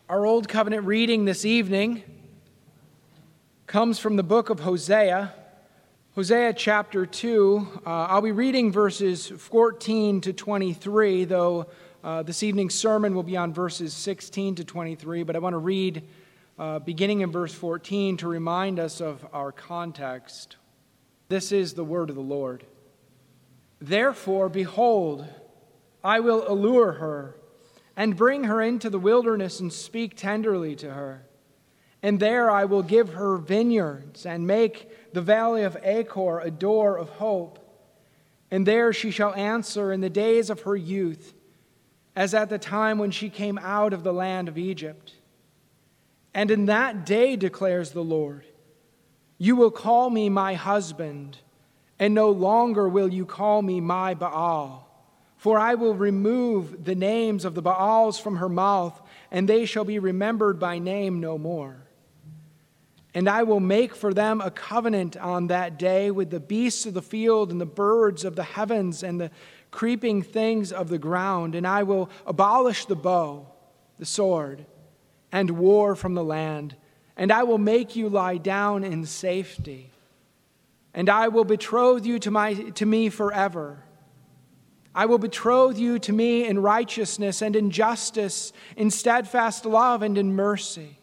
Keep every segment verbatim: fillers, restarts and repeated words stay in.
Our Old Covenant reading this evening comes from the book of Hosea. Hosea chapter two. Uh, I'll be reading verses fourteen to twenty-three, though uh, this evening's sermon will be on verses sixteen to twenty-three. But I want to read uh, beginning in verse fourteen to remind us of our context. This is the word of the Lord. Therefore, behold, I will allure her and bring her into the wilderness and speak tenderly to her. And there I will give her vineyards and make the valley of Achor a door of hope. And there she shall answer in the days of her youth, as at the time when she came out of the land of Egypt. And in that day, declares the Lord, you will call me my husband, and no longer will you call me my Baal. For I will remove the names of the Baals from her mouth, and they shall be remembered by name no more. And I will make for them a covenant on that day with the beasts of the field and the birds of the heavens and the creeping things of the ground. And I will abolish the bow, the sword, and war from the land. And I will make you lie down in safety. And I will betroth you to my to me forever. I will betroth you to me in righteousness and in justice, in steadfast love and in mercy.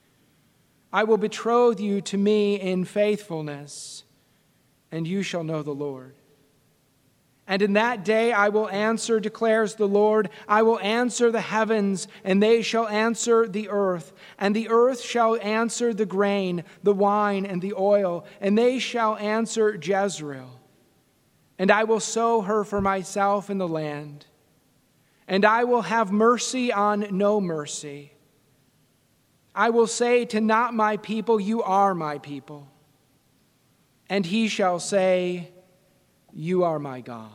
I will betroth you to me in faithfulness, and you shall know the Lord. And in that day I will answer, declares the Lord. I will answer the heavens, and they shall answer the earth. And the earth shall answer the grain, the wine, and the oil, and they shall answer Jezreel. And I will sow her for myself in the land. And I will have mercy on no mercy. I will say to not my people, you are my people. And he shall say, you are my God.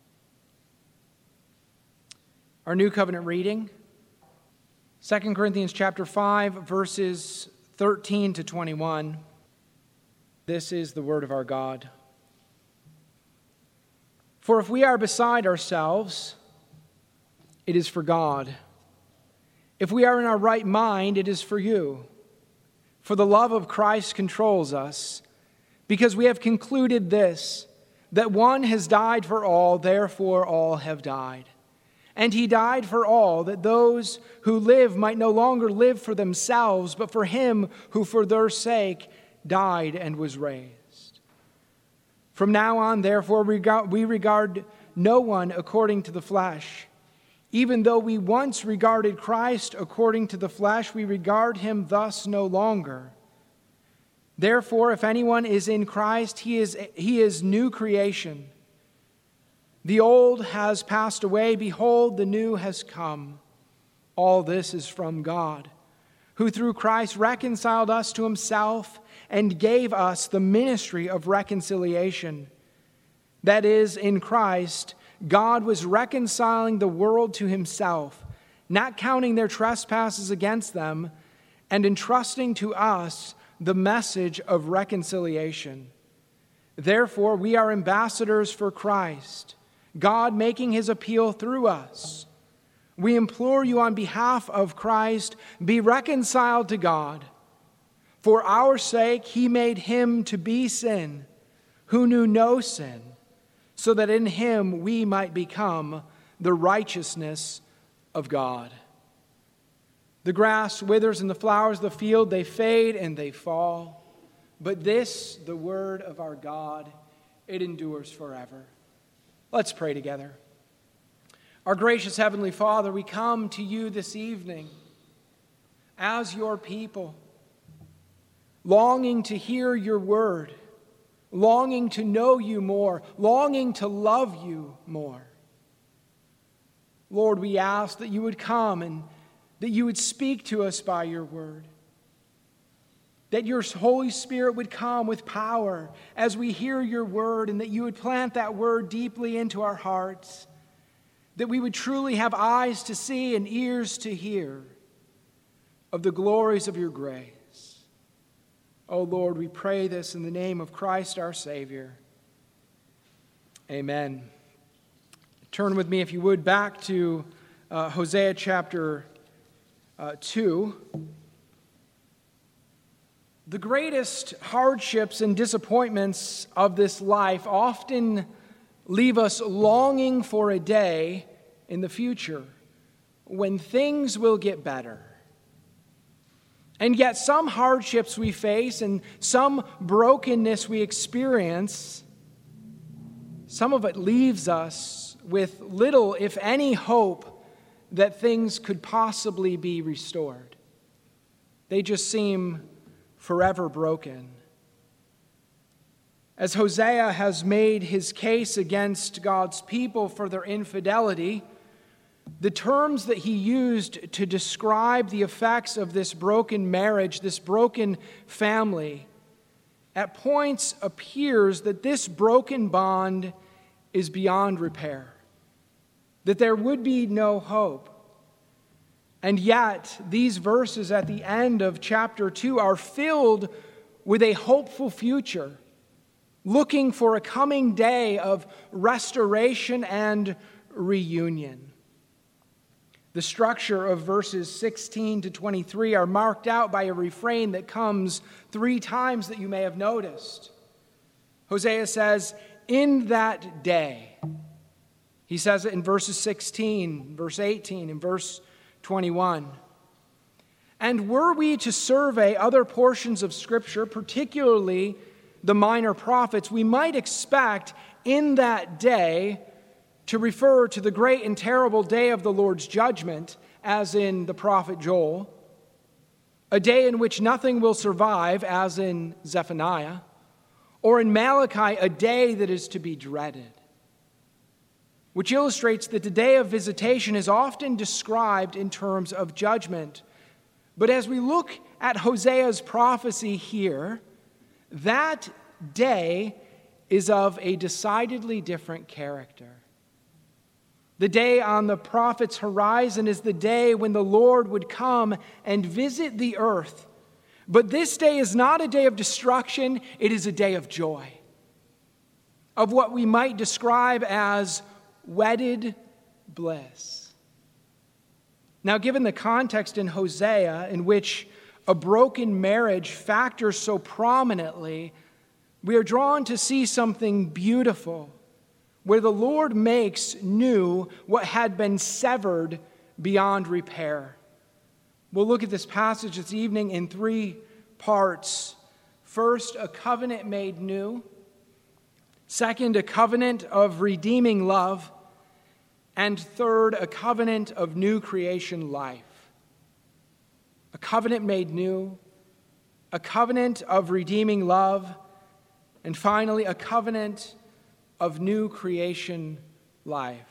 Our New Covenant reading, Second Corinthians chapter five, verses thirteen to twenty-one. This is the word of our God. For if we are beside ourselves, it is for God. If we are in our right mind, it is for you. For the love of Christ controls us, because we have concluded this, that one has died for all, therefore all have died. And he died for all, that those who live might no longer live for themselves, but for him who for their sake died and was raised. From now on, therefore, we regard no one according to the flesh. Even though we once regarded Christ according to the flesh, we regard him thus no longer. Therefore, if anyone is in Christ, he is, he is new creation. The old has passed away. Behold, the new has come. All this is from God, who through Christ reconciled us to himself and gave us the ministry of reconciliation. That is, in Christ, God was reconciling the world to himself, not counting their trespasses against them, and entrusting to us the message of reconciliation. Therefore, we are ambassadors for Christ, God making his appeal through us. We implore you on behalf of Christ, be reconciled to God. For our sake, he made him to be sin, who knew no sin, so that in him we might become the righteousness of God. The grass withers and the flowers of the field, they fade and they fall. But this, the word of our God, it endures forever. Let's pray together. Our gracious Heavenly Father, we come to you this evening as your people, longing to hear your word, longing to know you more, longing to love you more. Lord, we ask that you would come and that you would speak to us by your word, that your Holy Spirit would come with power as we hear your word, and that you would plant that word deeply into our hearts, that we would truly have eyes to see and ears to hear of the glories of your grace. Oh Lord, we pray this in the name of Christ our Savior. Amen. Turn with me, if you would, back to uh, Hosea chapter uh, two. The greatest hardships and disappointments of this life often leave us longing for a day in the future when things will get better. And yet some hardships we face and some brokenness we experience, some of it leaves us with little, if any, hope that things could possibly be restored. They just seem forever broken. As Hosea has made his case against God's people for their infidelity, the terms that he used to describe the effects of this broken marriage, this broken family, at points appears that this broken bond is beyond repair, that there would be no hope. And yet, these verses at the end of chapter two are filled with a hopeful future, looking for a coming day of restoration and reunion. The structure of verses sixteen to twenty-three are marked out by a refrain that comes three times that you may have noticed. Hosea says, "In that day." He says it in verses sixteen, verse eighteen, and verse twenty-one. And were we to survey other portions of Scripture, particularly the minor prophets, we might expect in that day to refer to the great and terrible day of the Lord's judgment, as in the prophet Joel, a day in which nothing will survive, as in Zephaniah, or in Malachi, a day that is to be dreaded, which illustrates that the day of visitation is often described in terms of judgment. But as we look at Hosea's prophecy here, that day is of a decidedly different character. The day on the prophet's horizon is the day when the Lord would come and visit the earth. But this day is not a day of destruction, it is a day of joy, of what we might describe as wedded bliss. Now, given the context in Hosea in which a broken marriage factors so prominently, we are drawn to see something beautiful, where the Lord makes new what had been severed beyond repair. We'll look at this passage this evening in three parts. First, a covenant made new. Second, a covenant of redeeming love. And third, a covenant of new creation life. A covenant made new, a covenant of redeeming love, and finally, a covenant of new creation life.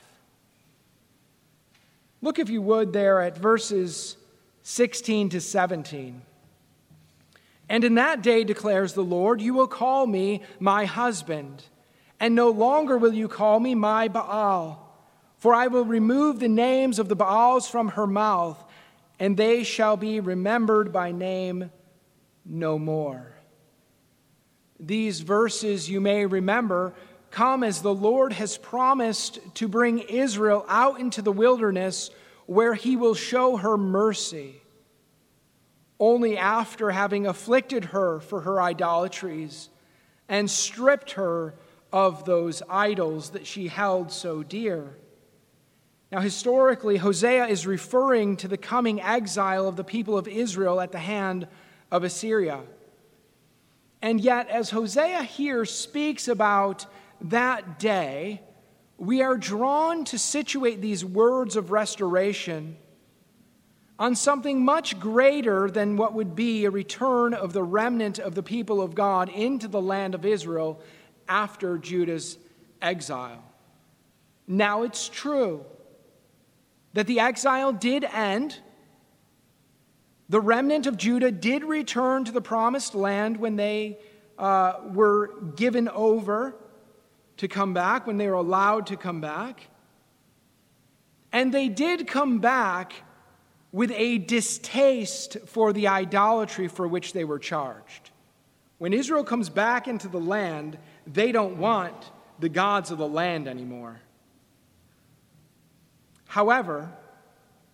Look, if you would, there at verses sixteen to seventeen. And in that day, declares the Lord, you will call me my husband, and no longer will you call me my Baal. For I will remove the names of the Baals from her mouth, and they shall be remembered by name no more. These verses, you may remember, come as the Lord has promised to bring Israel out into the wilderness where he will show her mercy, only after having afflicted her for her idolatries and stripped her of those idols that she held so dear. Now, historically, Hosea is referring to the coming exile of the people of Israel at the hand of Assyria. And yet, as Hosea here speaks about that day, we are drawn to situate these words of restoration on something much greater than what would be a return of the remnant of the people of God into the land of Israel after Judah's exile. Now, it's true that the exile did end. The remnant of Judah did return to the promised land when they uh, were given over to come back, when they were allowed to come back. And they did come back with a distaste for the idolatry for which they were charged. When Israel comes back into the land, they don't want the gods of the land anymore. However,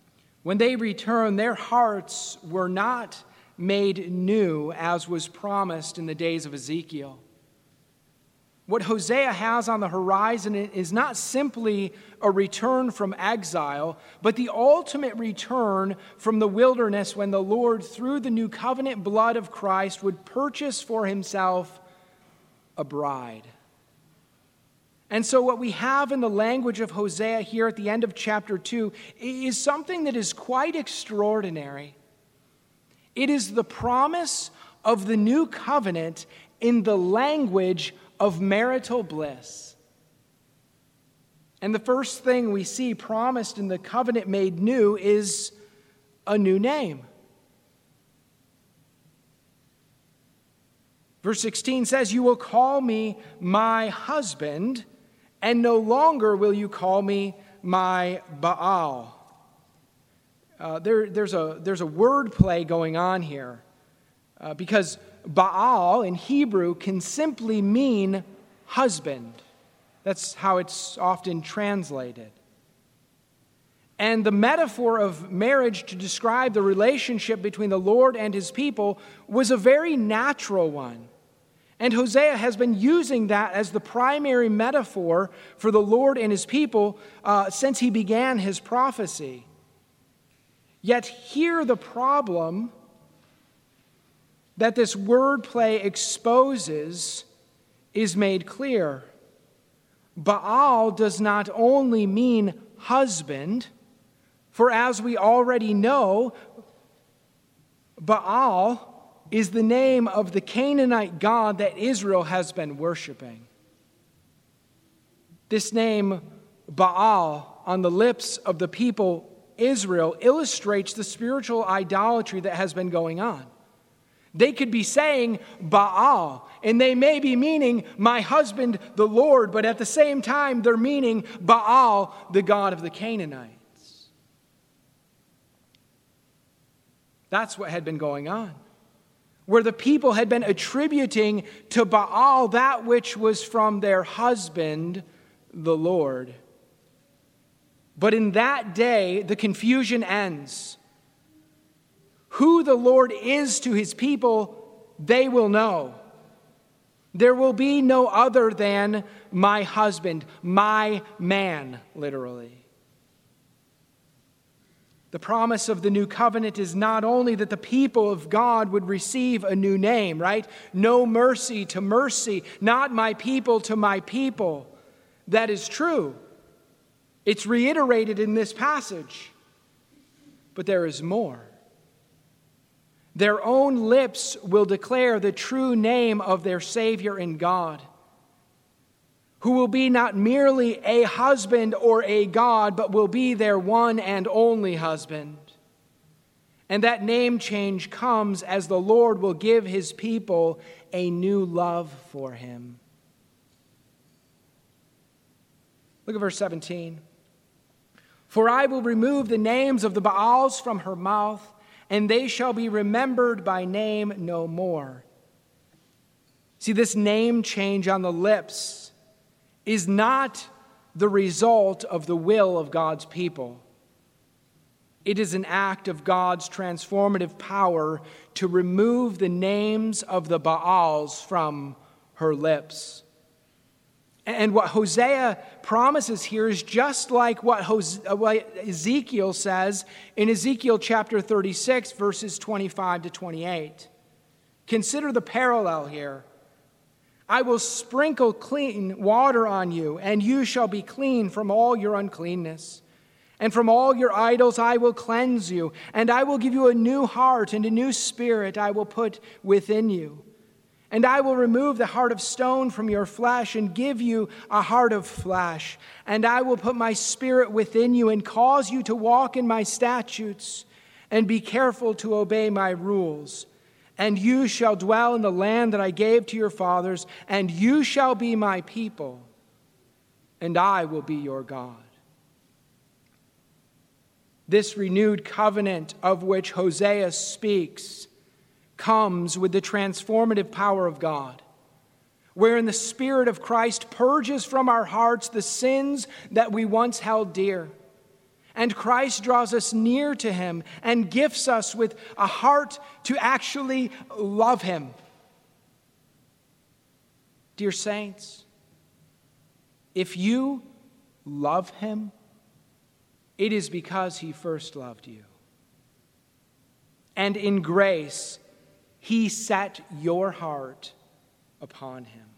When they returned, their hearts were not made new as was promised in the days of Ezekiel. What Hosea has on the horizon is not simply a return from exile, but the ultimate return from the wilderness when the Lord, through the new covenant blood of Christ, would purchase for himself a bride. And so what we have in the language of Hosea here at the end of chapter two is something that is quite extraordinary. It is the promise of the new covenant in the language of marital bliss. And the first thing we see promised in the covenant made new is a new name. Verse sixteen says, "You will call me my husband, and no longer will you call me my Baal." Uh, there, there's a there's a word play going on here, uh, because Baal in Hebrew can simply mean husband. That's how it's often translated. And the metaphor of marriage to describe the relationship between the Lord and his people was a very natural one. And Hosea has been using that as the primary metaphor for the Lord and his people uh, since he began his prophecy. Yet here the problem that this wordplay exposes is made clear. Baal does not only mean husband, for as we already know, Baal is the name of the Canaanite god that Israel has been worshiping. This name, Baal, on the lips of the people Israel, illustrates the spiritual idolatry that has been going on. They could be saying Baal, and they may be meaning my husband, the Lord, but at the same time, they're meaning Baal, the god of the Canaanites. That's what had been going on, where the people had been attributing to Baal that which was from their husband, the Lord. But in that day, the confusion ends. Who the Lord is to his people, they will know. There will be no other than my husband, my man, literally. The promise of the new covenant is not only that the people of God would receive a new name, right? No mercy to mercy, not my people to my people. That is true. It's reiterated in this passage. But there is more. Their own lips will declare the true name of their Savior and God, who will be not merely a husband or a God, but will be their one and only husband. And that name change comes as the Lord will give his people a new love for him. Look at verse seventeen. "For I will remove the names of the Baals from her mouth, and they shall be remembered by name no more." See, this name change on the lips is not the result of the will of God's people. It is an act of God's transformative power to remove the names of the Baals from her lips. And what Hosea promises here is just like what, Hose- what Ezekiel says in Ezekiel chapter thirty-six, verses twenty-five to twenty-eight. Consider the parallel here. "I will sprinkle clean water on you, and you shall be clean from all your uncleanness. And from all your idols I will cleanse you, and I will give you a new heart, and a new spirit I will put within you. And I will remove the heart of stone from your flesh and give you a heart of flesh. And I will put my spirit within you and cause you to walk in my statutes and be careful to obey my rules. And you shall dwell in the land that I gave to your fathers, and you shall be my people, and I will be your God." This renewed covenant of which Hosea speaks comes with the transformative power of God, wherein the Spirit of Christ purges from our hearts the sins that we once held dear. And Christ draws us near to him and gifts us with a heart to actually love him. Dear saints, if you love him, it is because he first loved you. And in grace, he set your heart upon him.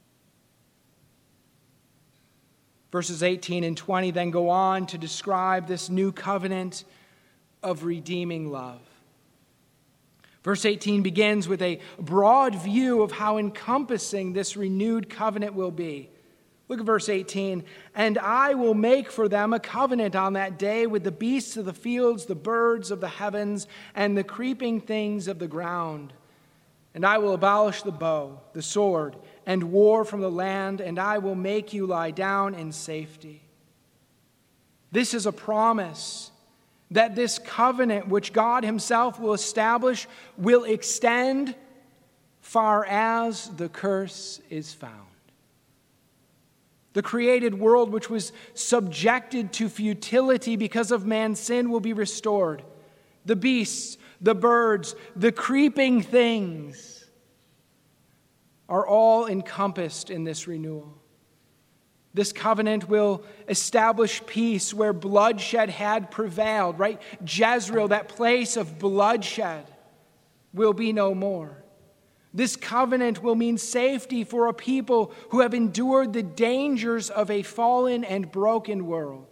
Verses eighteen and twenty then go on to describe this new covenant of redeeming love. Verse eighteen begins with a broad view of how encompassing this renewed covenant will be. Look at verse eighteen. And I will make for them a covenant on that day with the beasts of the fields, the birds of the heavens, and the creeping things of the ground. And I will abolish the bow, the sword, and war from the land, and I will make you lie down in safety. This is a promise that this covenant which God himself will establish will extend far as the curse is found. The created world, which was subjected to futility because of man's sin, will be restored. The beasts, the birds, the creeping things are all encompassed in this renewal. This covenant will establish peace where bloodshed had prevailed, right? Jezreel, that place of bloodshed, will be no more. This covenant will mean safety for a people who have endured the dangers of a fallen and broken world.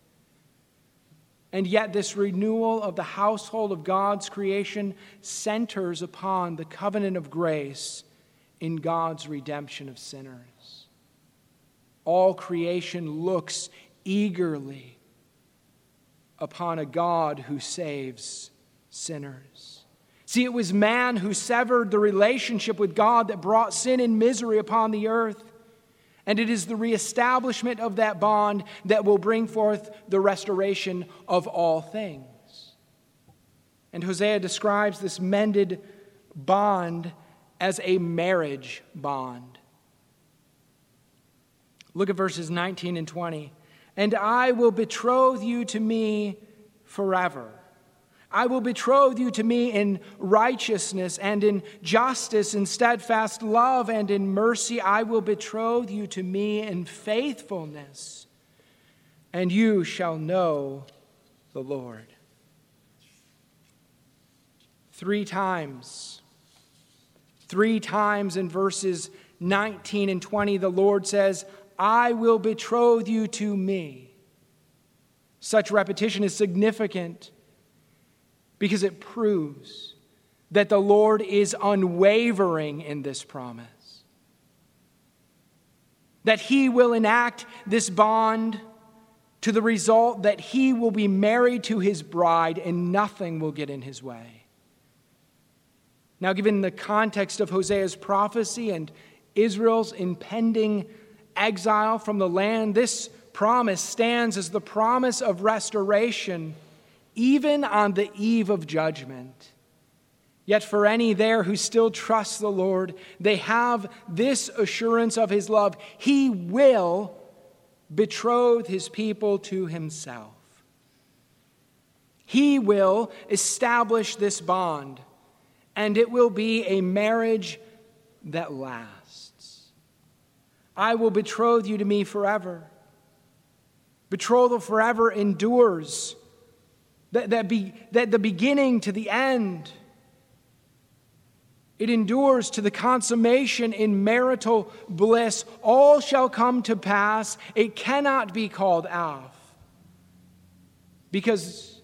And yet this renewal of the household of God's creation centers upon the covenant of grace in God's redemption of sinners. All creation looks eagerly upon a God who saves sinners. See, it was man who severed the relationship with God that brought sin and misery upon the earth. And it is the reestablishment of that bond that will bring forth the restoration of all things. And Hosea describes this mended bond as a marriage bond. Look at verses nineteen and twenty. And I will betroth you to me forever. I will betroth you to me in righteousness and in justice, in steadfast love and in mercy. I will betroth you to me in faithfulness, and you shall know the Lord. Three times, three times in verses nineteen and twenty, the Lord says, I will betroth you to me. Such repetition is significant because it proves that the Lord is unwavering in this promise. That he will enact this bond to the result that he will be married to his bride and nothing will get in his way. Now, given the context of Hosea's prophecy and Israel's impending exile from the land, this promise stands as the promise of restoration even on the eve of judgment. Yet for any there who still trust the Lord, they have this assurance of his love. He will betroth his people to himself. He will establish this bond, and it will be a marriage that lasts. I will betroth you to me forever. Betrothal forever endures. That, that, be, that the beginning to the end, it endures to the consummation in marital bliss. All shall come to pass. It cannot be called off. Because,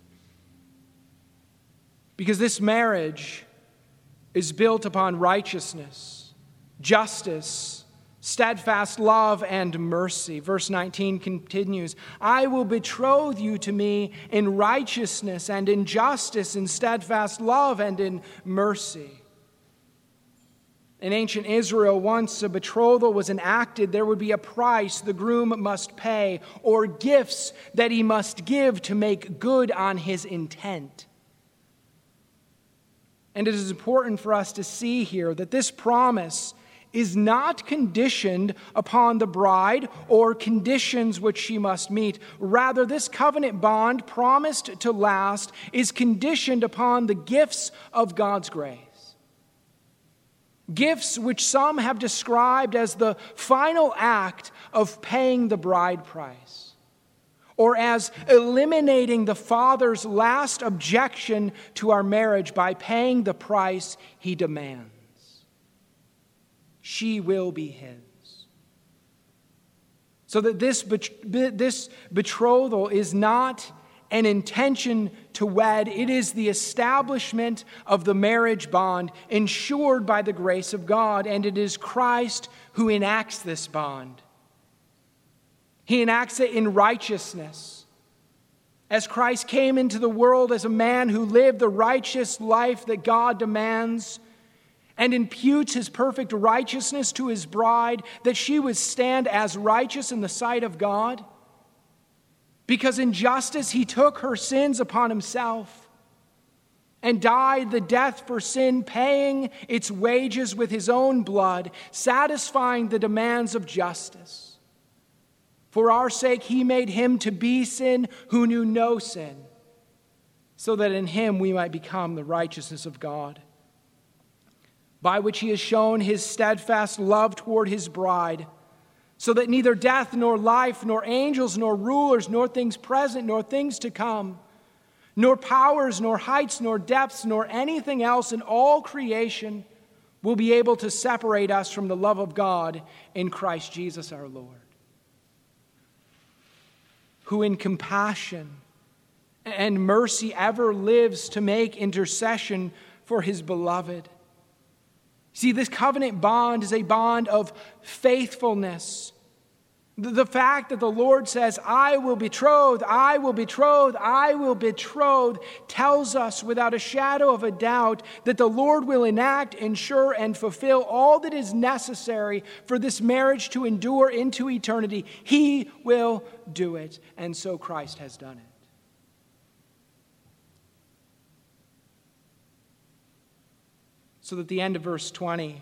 because this marriage is built upon righteousness, justice, steadfast love and mercy. Verse nineteen continues, I will betroth you to me in righteousness and in justice, in steadfast love and in mercy. In ancient Israel, once a betrothal was enacted, there would be a price the groom must pay or gifts that he must give to make good on his intent. And it is important for us to see here that this promise is not conditioned upon the bride or conditions which she must meet. Rather, this covenant bond promised to last is conditioned upon the gifts of God's grace. Gifts which some have described as the final act of paying the bride price, or as eliminating the father's last objection to our marriage by paying the price he demands. She will be his. So that this, this betrothal is not an intention to wed. It is the establishment of the marriage bond ensured by the grace of God, and it is Christ who enacts this bond. He enacts it in righteousness. As Christ came into the world as a man who lived the righteous life that God demands and imputes his perfect righteousness to his bride, that she would stand as righteous in the sight of God. Because in justice he took her sins upon himself and died the death for sin, paying its wages with his own blood, satisfying the demands of justice. For our sake he made him to be sin who knew no sin, so that in him we might become the righteousness of God, by which he has shown his steadfast love toward his bride, so that neither death nor life, nor angels, nor rulers, nor things present, nor things to come, nor powers, nor heights, nor depths, nor anything else in all creation will be able to separate us from the love of God in Christ Jesus our Lord, who in compassion and mercy ever lives to make intercession for his beloved. See, this covenant bond is a bond of faithfulness. The fact that the Lord says, I will betroth, I will betroth, I will betroth, tells us without a shadow of a doubt that the Lord will enact, ensure, and fulfill all that is necessary for this marriage to endure into eternity. He will do it, and so Christ has done it. So that at the end of verse twenty,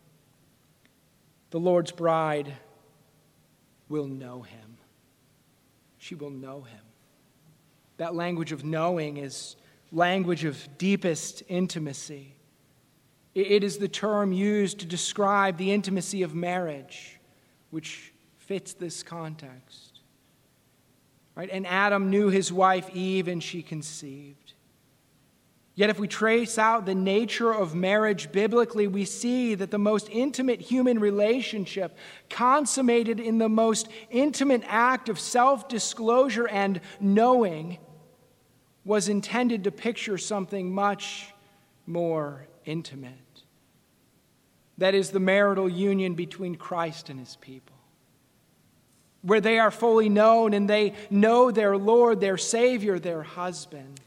the Lord's bride will know him. She will know him. That language of knowing is language of deepest intimacy. It is the term used to describe the intimacy of marriage, which fits this context. Right? And Adam knew his wife Eve, and she conceived. Yet if we trace out the nature of marriage biblically, we see that the most intimate human relationship, consummated in the most intimate act of self-disclosure and knowing, was intended to picture something much more intimate. That is the marital union between Christ and his people, where they are fully known and they know their Lord, their Savior, their husband.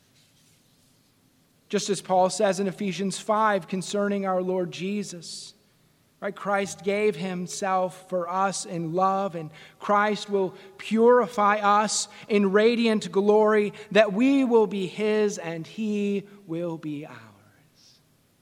Just as Paul says in Ephesians five concerning our Lord Jesus, right? Christ gave himself for us in love, and Christ will purify us in radiant glory, that we will be his and he will be ours.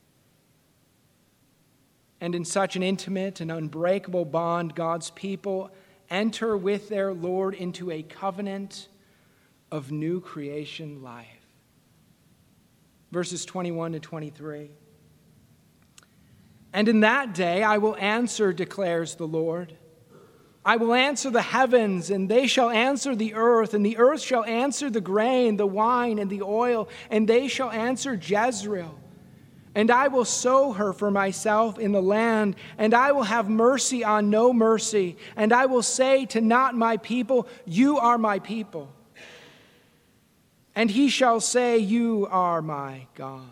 And in such an intimate and unbreakable bond, God's people enter with their Lord into a covenant of new creation life. Verses twenty-one to twenty-three. And in that day I will answer, declares the Lord. I will answer the heavens, and they shall answer the earth, and the earth shall answer the grain, the wine, and the oil, and they shall answer Jezreel. And I will sow her for myself in the land, and I will have mercy on no mercy, and I will say to not my people, you are my people. And he shall say, you are my God.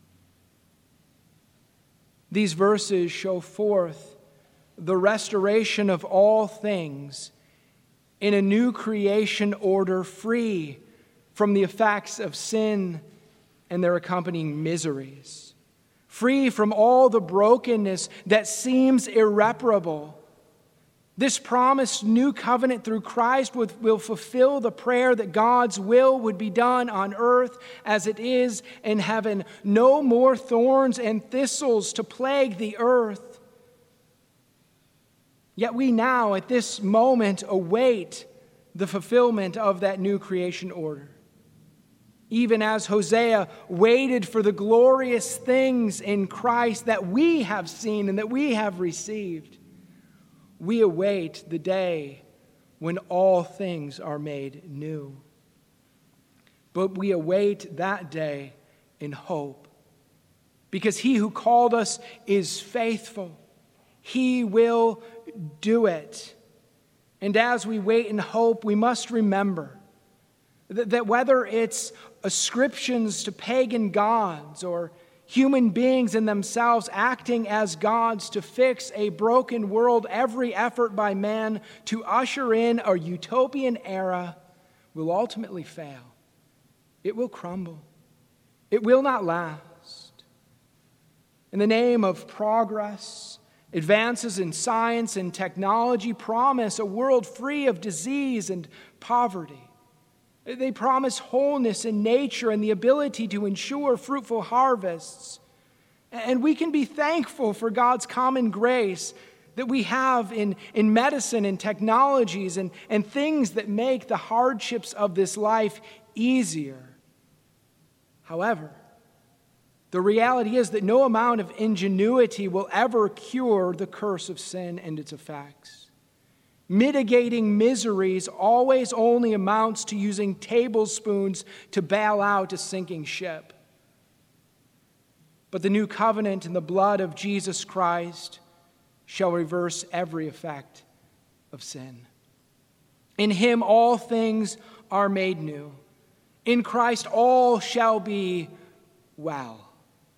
These verses show forth the restoration of all things in a new creation order, free from the effects of sin and their accompanying miseries, free from all the brokenness that seems irreparable. This promised new covenant through Christ will fulfill the prayer that God's will would be done on earth as it is in heaven. No more thorns and thistles to plague the earth, Yet we now, at this moment, await the fulfillment of that new creation order. Even as Hosea waited for the glorious things in Christ that we have seen and that we have received, we await the day when all things are made new. But we await that day in hope, because he who called us is faithful. He will do it. And as we wait in hope, we must remember that, that whether it's ascriptions to pagan gods or human beings in themselves acting as gods to fix a broken world, every effort by man to usher in a utopian era will ultimately fail. It will crumble. It will not last. In the name of progress, advances in science and technology promise a world free of disease and poverty. They promise wholeness in nature and the ability to ensure fruitful harvests. And we can be thankful for God's common grace that we have in, in medicine and technologies and, and things that make the hardships of this life easier. However, the reality is that no amount of ingenuity will ever cure the curse of sin and its effects. Mitigating miseries always only amounts to using tablespoons to bail out a sinking ship. But the new covenant in the blood of Jesus Christ shall reverse every effect of sin. In him all things are made new. In Christ all shall be well.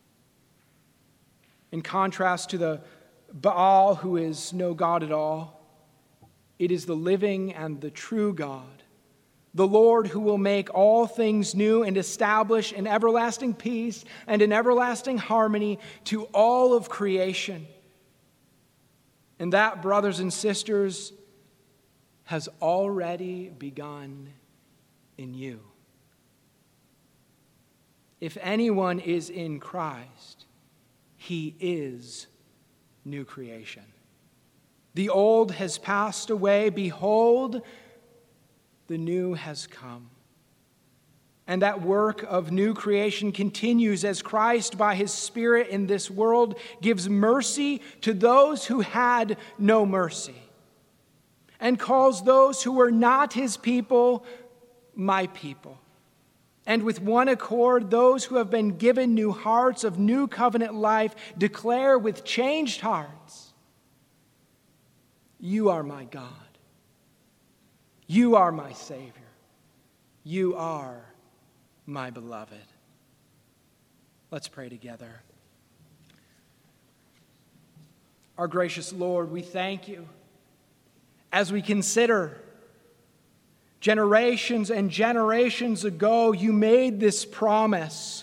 In contrast to the Baal, who is no God at all, it is the living and the true God, the Lord who will make all things new and establish an everlasting peace and an everlasting harmony to all of creation. And that, brothers and sisters, has already begun in you. If anyone is in Christ, he is new creation. The old has passed away. Behold, the new has come. And that work of new creation continues as Christ, by his Spirit in this world, gives mercy to those who had no mercy, and calls those who were not his people, my people. And with one accord, those who have been given new hearts of new covenant life declare with changed hearts, you are my God. You are my Savior. You are my beloved. Let's pray together. Our gracious Lord, we thank you as we consider generations and generations ago, you made this promise.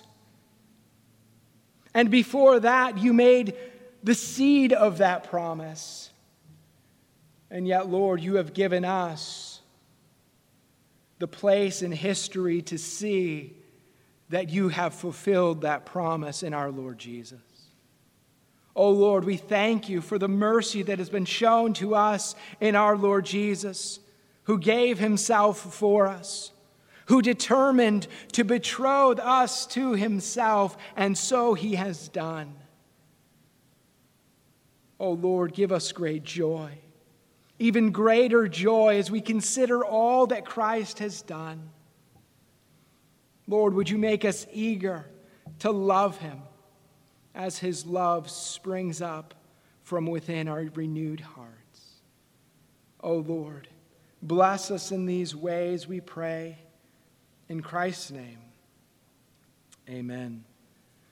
And before that, you made the seed of that promise. And yet, Lord, you have given us the place in history to see that you have fulfilled that promise in our Lord Jesus. Oh, Lord, we thank you for the mercy that has been shown to us in our Lord Jesus, who gave himself for us, who determined to betroth us to himself, and so he has done. Oh, Lord, give us great joy. Even greater joy as we consider all that Christ has done. Lord, would you make us eager to love him as his love springs up from within our renewed hearts. Oh Lord, bless us in these ways, we pray. In Christ's name, amen.